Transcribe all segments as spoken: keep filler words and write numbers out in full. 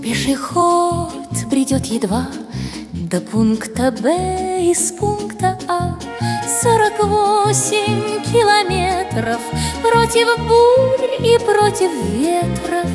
Пешеход бредет едва до пункта Б из пункта А. Сорок восемь километров против бурь и против ветров.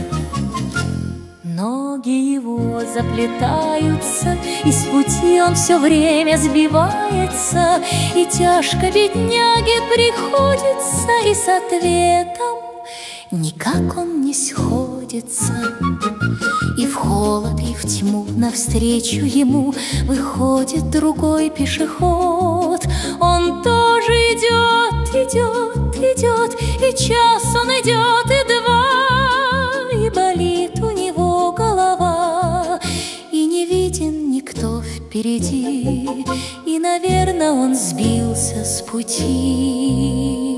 Ноги его заплетаются, и с пути он все время сбивается, и тяжко бедняге приходится, и с ответом никак он не сходится. И в холод, и в тьму навстречу ему выходит другой пешеход. Он тоже идет, идет, идет, и час он идет, и два, и болит у него голова, и не виден никто впереди, и, наверное, он сбился с пути.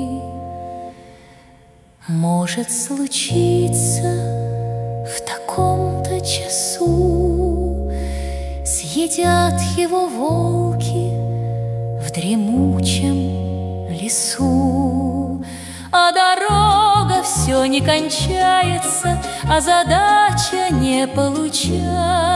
Может случиться в таком-то часу съедят его волки в дремучем лесу, а дорога все не кончается, а задача не получается.